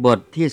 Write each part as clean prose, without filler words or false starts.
บทที่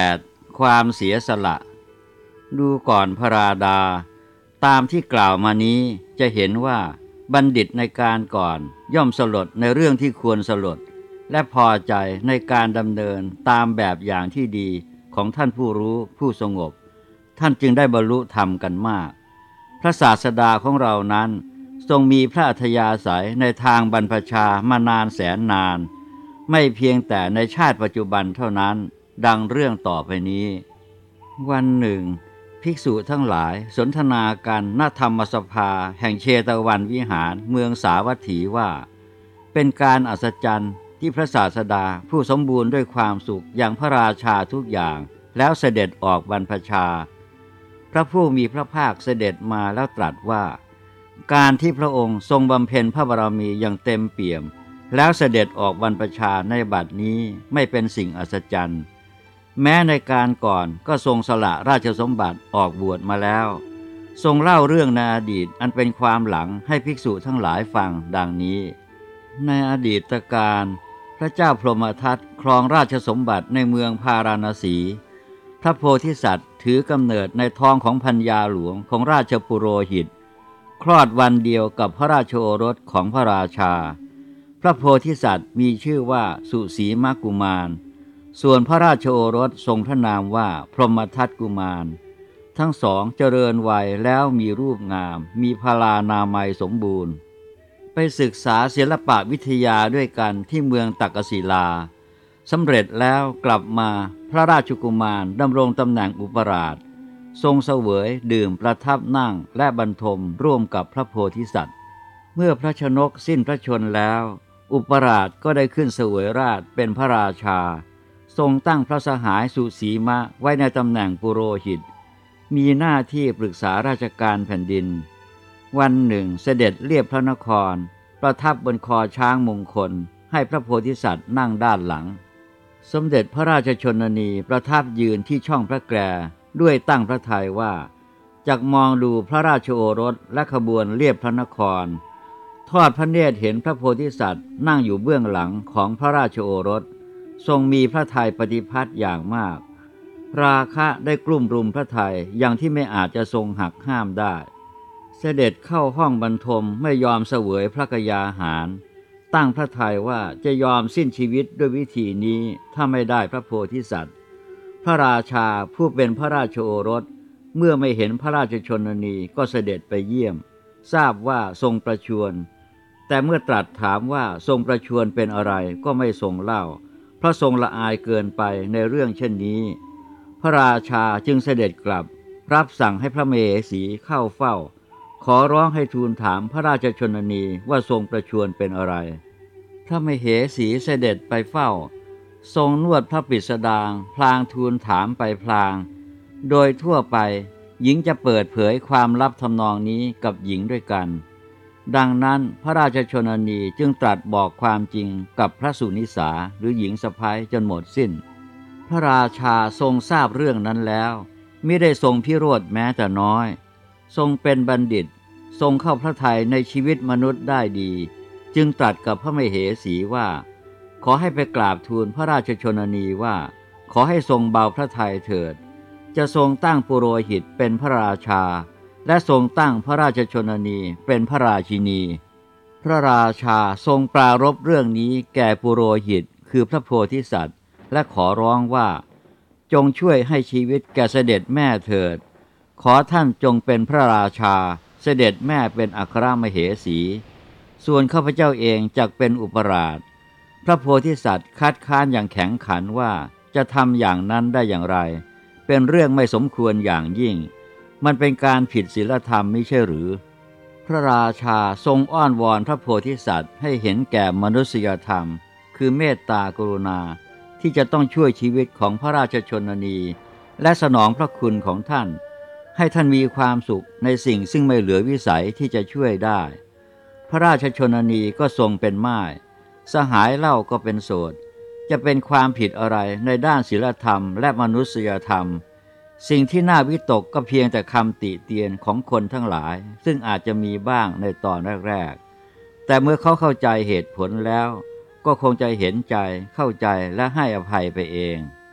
18ความเสียสละดูก่อนพระราดาตามที่กล่าวมานี้จะเห็นว่าบัณฑิตในการก่อนย่อมสลดในเรื่องที่ควรสลดและพอใจในการดำเนินตามแบบอย่างที่ดีของท่านผู้รู้ผู้สงบท่านจึงได้บรรลุธรรมกันมากพระศาสดาของเรานั้นทรงมีพระอัธยาศัยในทางบรรพชามานานแสนนานไม่เพียงแต่ในชาติปัจจุบันเท่านั้นดังเรื่องต่อไปนี้วันหนึ่งภิกษุทั้งหลายสนทนากันณธรรมสภาแห่งเชตวันวิหารเมืองสาวัตถีว่าเป็นการอัศจรรย์ที่พระศาสดาผู้สมบูรณ์ด้วยความสุขอย่างพระราชาทุกอย่างแล้วเสด็จออกบรรพชาพระผู้มีพระภาคเสด็จมาแล้วตรัสว่าการที่พระองค์ทรงบำเพ็ญพระบารมีอย่างเต็มเปี่ยมแล้วเสด็จออกบรรพชาในบัดนี้ไม่เป็นสิ่งอัศจรรย์แม้ในการก่อนก็ทรงสละราชสมบัติออกบวชมาแล้วทรงเล่าเรื่องในอดีตอันเป็นความหลังให้ภิกษุทั้งหลายฟังดังนี้ในอดีตการพระเจ้าพรหมทัตครองราชสมบัติในเมืองพาราณสีพระโพธิสัตว์ถือกำเนิดในท้องของพัญญาหลวงของราชปุโรหิตคลอดวันเดียวกับพระราชโอรสของพระราชาพระโพธิสัตว์มีชื่อว่าสุสีมกุมารส่วนพระราชโอรสทรงพระนามว่าพรหมทัตกุมารทั้งสองเจริญวัยแล้วมีรูปงามมีพลานามัยสมบูรณ์ไปศึกษาศิลปวิทยาด้วยกันที่เมืองตักกศิลาสำเร็จแล้วกลับมาพระราชกุมารดำรงตำแหน่งอุปราชทรงเสวยดื่มประทับนั่งและบรรทมร่วมกับพระโพธิสัตว์เมื่อพระชนกสิ้นพระชนแล้วอุปราชก็ได้ขึ้นเสวยราชเป็นพระราชาทรงตั้งพระสหายสุสีมะไว้ในตำแหน่งปุโรหิตมีหน้าที่ปรึกษาราชการแผ่นดินวันหนึ่งเสด็จเลียบพระนครประทับบนคอช้างมงคลให้พระโพธิสัตว์นั่งด้านหลังสมเด็จพระราชชนนีประทับยืนที่ช่องพระแกรด้วยตั้งพระทัยว่าจักมองดูพระราชโอรสและขบวนเลียบพระนครทอดพระเนตรเห็นพระโพธิสัตว์นั่งอยู่เบื้องหลังของพระราชโอรสทรงมีพระทัยปฏิพัติอย่างมากราคะได้กลุ่มรุมพระทัยอย่างที่ไม่อาจจะทรงหักห้ามได้เสด็จเข้าห้องบรรทมไม่ยอมเสวยพระกยาหารตั้งพระทัยว่าจะยอมสิ้นชีวิตด้วยวิธีนี้ถ้าไม่ได้พระโพธิสัตว์พระราชาผู้เป็นพระราชโอรสเมื่อไม่เห็นพระราชชนนีก็เสด็จไปเยี่ยมทราบว่าทรงประชวรแต่เมื่อตรัสถามว่าทรงประชวรเป็นอะไรก็ไม่ทรงเล่าเพราะทรงละอายเกินไปในเรื่องเช่นนี้พระราชาจึงเสด็จกลับรับสั่งให้พระมเหสีเข้าเฝ้าขอร้องให้ทูลถามพระราชชนนีว่าทรงประชวรเป็นอะไรพระมเหสีเสด็จไปเฝ้าทรงนวดพระปริสดางพลางทูลถามไปพลางโดยทั่วไปหญิงจะเปิดเผยความลับทำนองนี้กับหญิงด้วยกันดังนั้นพระราชชนนีจึงตรัสบอกความจริงกับพระสุนิสาหรือหญิงสะใภ้จนหมดสิ้นพระราชาทรงทราบเรื่องนั้นแล้วมิได้ทรงพิโรธแม้แต่น้อยทรงเป็นบัณฑิตทรงเข้าพระทัยในชีวิตมนุษย์ได้ดีจึงตรัสกับพระมเหสีว่าขอให้ไปกราบทูลพระราชชนนีว่าขอให้ทรงเบาพระทัยเถิดจะทรงตั้งปุโรหิตเป็นพระราชาและทรงตั้งพระราชชนนีเป็นพระราชินีพระราชาทรงปรารภเรื่องนี้แก่ปุโรหิตคือพระโพธิสัตว์และขอร้องว่าจงช่วยให้ชีวิตแก่เสด็จแม่เถิดขอท่านจงเป็นพระราชาเสด็จแม่เป็นอัครมเหสีส่วนข้าพเจ้าเองจักเป็นอุปราชพระโพธิสัตว์คัดค้านอย่างแข็งขันว่าจะทำอย่างนั้นได้อย่างไรเป็นเรื่องไม่สมควรอย่างยิ่งมันเป็นการผิดศีลธรรมไม่ใช่หรือพระราชาทรงอ้อนวอนพระโพธิสัตว์ให้เห็นแก่มนุษยธรรมคือเมตตากรุณาที่จะต้องช่วยชีวิตของพระราชชนนีและสนองพระคุณของท่านให้ท่านมีความสุขในสิ่งซึ่งไม่เหลือวิสัยที่จะช่วยได้พระราชชนนีก็ทรงเป็นม่ายสหายเล่าก็เป็นโสดจะเป็นความผิดอะไรในด้านศีลธรรมและมนุษยธรรมสิ่งที่น่าวิตกก็เพียงแต่คำติเตียนของคนทั้งหลายซึ่งอาจจะมีบ้างในตอนแรกๆแต่เมื่อเขาเข้าใจเหตุผลแล้วก็คงจะเห็นใจเข้าใจและให้อภัยไปเอง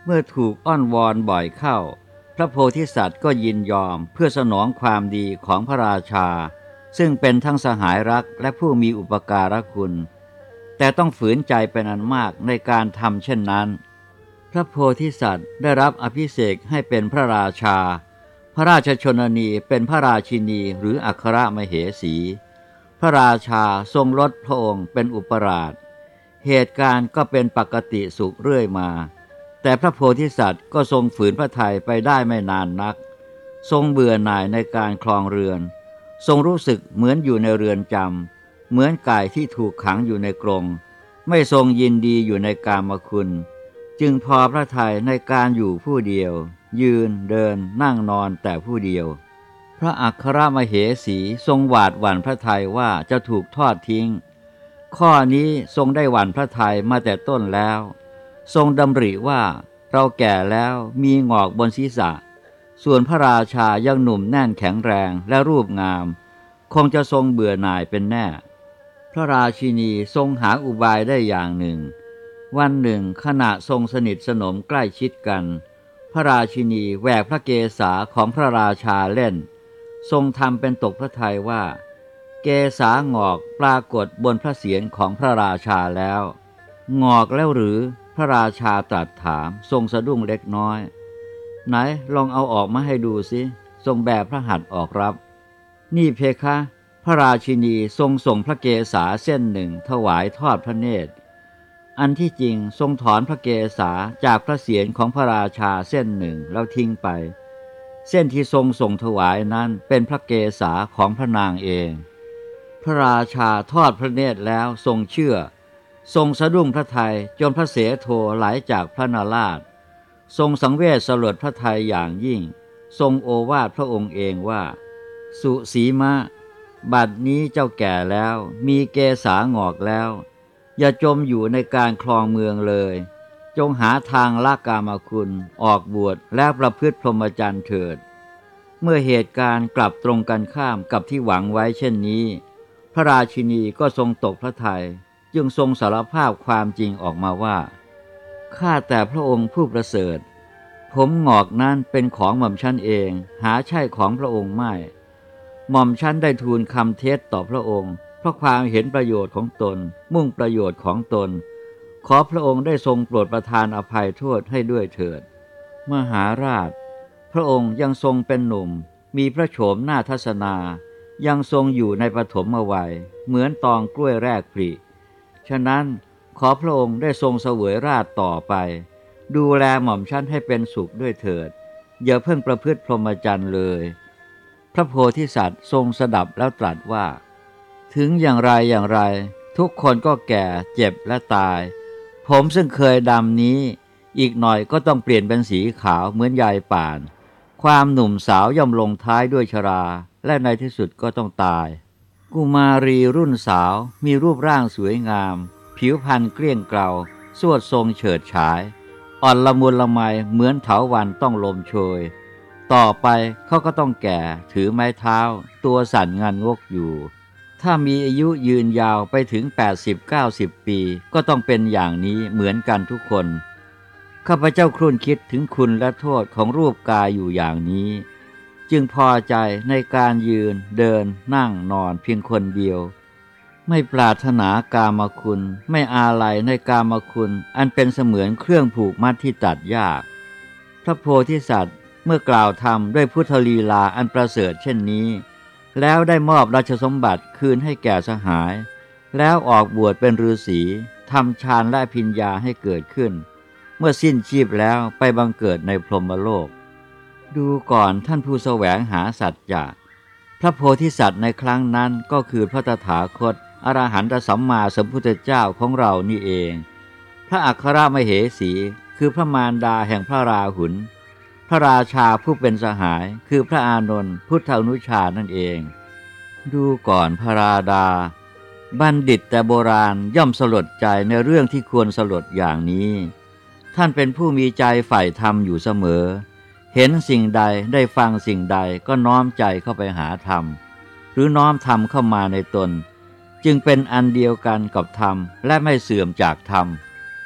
เมื่อถูกอ้อนวอนบ่อยเข้าพระโพธิสัตว์ก็ยินยอมเพื่อสนองความดีของพระราชาซึ่งเป็นทั้งสหายรักและผู้มีอุปการะคุณแต่ต้องฝืนใจเป็นอันมากในการทำเช่นนั้นพระโพธิสัตว์ได้รับอภิเษกให้เป็นพระราชาพระราชชนนีเป็นพระราชินีหรืออัครมเหสีพระราชาทรงลดพระองค์เป็นอุปราชเหตุการณ์ก็เป็นปกติสุขเรื่อยมาแต่พระโพธิสัตว์ก็ทรงฝืนพระทัยไปได้ไม่นานนักทรงเบื่อหน่ายในการครองเรือนทรงรู้สึกเหมือนอยู่ในเรือนจำเหมือนไก่ที่ถูกขังอยู่ในกรงไม่ทรงยินดีอยู่ในกามคุณจึงพอพระทัยในการอยู่ผู้เดียวยืนเดินนั่งนอนแต่ผู้เดียวพระอัครมเหสีทรงหวาดหวั่นพระทัยว่าจะถูกทอดทิ้งข้อนี้ทรงได้หวั่นพระทัยมาแต่ต้นแล้วทรงดำริว่าเราแก่แล้วมีงอกบนศีรษะส่วนพระราชายังหนุ่มแน่นแข็งแรงและรูปงามคงจะทรงเบื่อหน่ายเป็นแน่พระราชินีทรงหาอุบายได้อย่างหนึ่งวันหนึ่งขณะทรงสนิทสนมใกล้ชิดกันพระราชินีแหวกพระเกศาของพระราชาเล่นทรงทำเป็นตกพระทัยว่าเกศางอกปรากฏบนพระเศียรของพระราชาแล้วงอกแล้วหรือพระราชาตรัสถามทรงสะดุ้งเล็กน้อยไหนลองเอาออกมาให้ดูสิทรงแบพระหัตถ์ออกรับนี่เพคะพระราชินีทรงส่งพระเกศาเส้นหนึ่งถวายทอดพระเนตรอันที่จริงทรงถอนพระเกศาจากพระเศียรของพระราชาเส้นหนึ่งแล้วทิ้งไปเส้นที่ทรงส่งถวายนั้นเป็นพระเกศาของพระนางเองพระราชาทอดพระเนตรแล้วทรงเชื่อทรงสะดุ้งพระทัยจนพระเสโทไหลจากพระนาราชทรงสังเวชสลดพระทัยอย่างยิ่งทรงโอวาทพระองค์เองว่าสุสีมะบัดนี้เจ้าแก่แล้วมีเกศางอกแล้วอย่าจมอยู่ในการครองเมืองเลยจงหาทางละกามคุณออกบวชและประพฤติพรหมจรรย์เถิดเมื่อเหตุการณ์กลับตรงกันข้ามกับที่หวังไว้เช่นนี้พระราชินีก็ทรงตกพระทัยจึงทรงสารภาพความจริงออกมาว่าข้าแต่พระองค์ผู้ประเสริฐผมงอกนั้นเป็นของหม่อมชั้นเองหาใช่ของพระองค์ไม่หม่อมชั้นได้ทูลคำเท็จต่อพระองค์เพราะความเห็นประโยชน์ของตนมุ่งประโยชน์ของตนขอพระองค์ได้ทรงโปรดประทานอภัยโทษให้ด้วยเถิดมหาราชพระองค์ยังทรงเป็นหนุ่มมีพระโฉมหน้าทัศนายังทรงอยู่ในปฐมวัยเหมือนตองกล้วยแรกผลิฉะนั้นขอพระองค์ได้ทรงเสวยราชต่อไปดูแลหม่อมชั้นให้เป็นสุขด้วยเถิดอย่าเพิ่งประพฤติพรหมจรรย์เลยพระโพธิสัตว์ทรงสดับแล้วตรัสว่าถึงอย่างไรทุกคนก็แก่เจ็บและตายผมซึ่งเคยดำนี้อีกหน่อยก็ต้องเปลี่ยนเป็นสีขาวเหมือนยายป่านความหนุ่มสาวย่อมลงท้ายด้วยชราและในที่สุดก็ต้องตายกุมารีรุ่นสาวมีรูปร่างสวยงามผิวพรรณเกลี้ยงเกลาสวดทรงเฉิดฉายอ่อนละมุนละไมเหมือนเถาวัลย์ต้องลมโชยต่อไปเขาก็ต้องแก่ถือไม้เท้าตัวสั่นงันงกอยู่ถ้ามีอายุยืนยาวไปถึง80-90 ปีก็ต้องเป็นอย่างนี้เหมือนกันทุกคนข้าพเจ้าครุ่นคิดถึงคุณและโทษของรูปกายอยู่อย่างนี้จึงพอใจในการยืนเดินนั่งนอนเพียงคนเดียวไม่ปรารถนากามคุณไม่อาลัยในกามคุณอันเป็นเสมือนเครื่องผูกมัดที่ตัดยากพระโพธิสัตว์เมื่อกล่าวธรรมด้วยพุทธลีลาอันประเสริฐเช่นนี้แล้วได้มอบราชสมบัติคืนให้แก่สหายแล้วออกบวชเป็นฤาษีทำฌานและอภิญญาให้เกิดขึ้นเมื่อสิ้นชีพแล้วไปบังเกิดในพรหมโลกดูก่อนท่านผู้แสวงหาสัจจะพระโพธิสัตว์ในครั้งนั้นก็คือพระตถาคตอรหันตสัมมาสัมพุทธเจ้าของเรานี่เองพระอัครมเหสีคือพระมารดาแห่งพระราหุลพระราชาผู้เป็นสหายคือพระอานนท์พุทธานุชานั่นเองดูก่อนพระราดาบัณฑิตแต่โบราณย่อมสลดใจในเรื่องที่ควรสลดอย่างนี้ท่านเป็นผู้มีใจใฝ่ธรรมอยู่เสมอเห็นสิ่งใดได้ฟังสิ่งใดก็น้อมใจเข้าไปหาธรรมหรือน้อมธรรมเข้ามาในตนจึงเป็นอันเดียวกันกับธรรมและไม่เสื่อมจากธรรม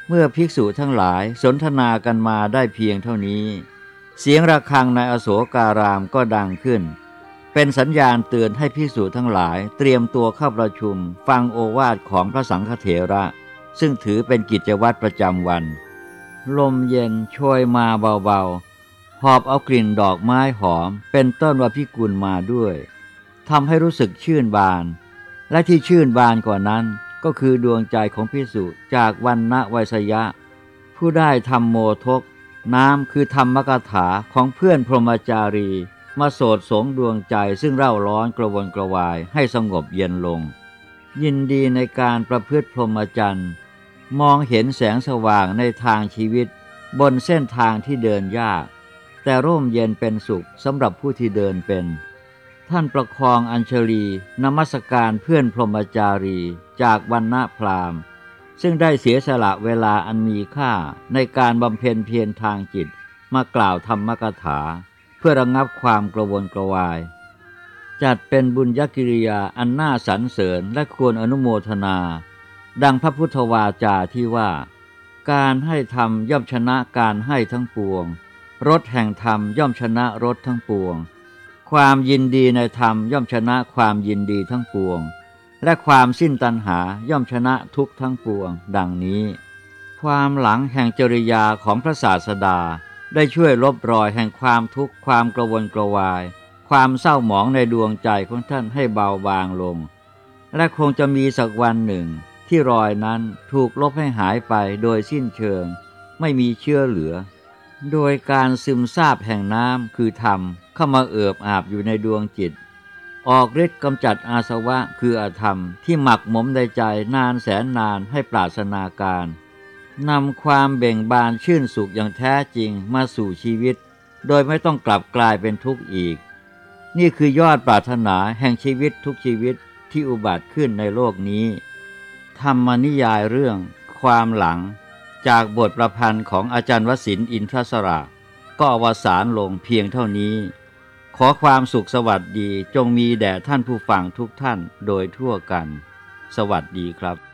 เมื่อภิกษุทั้งหลายสนทนากันมาได้เพียงเท่านี้เสียงระฆังในอโศการามก็ดังขึ้นเป็นสัญญาณเตือนให้ภิกษุทั้งหลายเตรียมตัวเข้าประชุมฟังโอวาทของพระสังฆเถระซึ่งถือเป็นกิจวัตรประจำวันลมเย็นโชยมาเบาๆหอบเอากลิ่นดอกไม้หอมเป็นต้นวพิกุลมาด้วยทำให้รู้สึกชื่นบานและที่ชื่นบานกว่านั้นก็คือดวงใจของภิกษุจากวรรณไวยสยะผู้ได้ธรรมโมทกน้ำคือธรรมกถาของเพื่อนพรหมจารีมาโสดสงดวงใจซึ่งเร่าร้อนกระวนกระวายให้สงบเย็นลงยินดีในการประพฤติพรหมจรรย์มองเห็นแสงสว่างในทางชีวิตบนเส้นทางที่เดินยากแต่ร่มเย็นเป็นสุขสำหรับผู้ที่เดินเป็นท่านประคองอัญชลีนมัสการเพื่อนพรหมจารีจากวรรณพราหมณ์ซึ่งได้เสียสละเวลาอันมีค่าในการบำเพ็ญเพียรทางจิตมากล่าวธรรมกถาเพื่อระงับความกระวนกระวายจัดเป็นบุญญกิริยาอันน่าสรรเสริญและควรอนุโมทนาดังพระพุทธวาจาที่ว่าการให้ธรรมย่อมชนะการให้ทั้งปวงรสแห่งธรรมย่อมชนะรสทั้งปวงความยินดีในธรรมย่อมชนะความยินดีทั้งปวงและความสิ้นตัณหาย่อมชนะทุกข์ทั้งปวงดังนี้ความหลังแห่งจริยาของพระศาสดาได้ช่วยลบรอยแห่งความทุกข์ความกระวนกระวายความเศร้าหมองในดวงใจของท่านให้เบาบางลงและคงจะมีสักวันหนึ่งที่รอยนั้นถูกลบให้หายไปโดยสิ้นเชิงไม่มีเชื้อเหลือโดยการซึมซาบแห่งน้ำคือธรรมเข้ามาเอิบอาบอยู่ในดวงจิตออกฤทธิ์กำจัดอาสวะคืออธรรมที่หมักหมมในใจนานแสนนานให้ปราศนาการนำความเบ่งบานชื่นสุขอย่างแท้จริงมาสู่ชีวิตโดยไม่ต้องกลับกลายเป็นทุกข์อีกนี่คือยอดปรารถนาแห่งชีวิตทุกชีวิตที่อุบัติขึ้นในโลกนี้ธรรมนิยายเรื่องความหลังจากบทประพันธ์ของอาจารย์วสินทร์อินทรสระก็อวสานลงเพียงเท่านี้ขอความสุขสวัสดีจงมีแด่ท่านผู้ฟังทุกท่านโดยทั่วกันสวัสดีครับ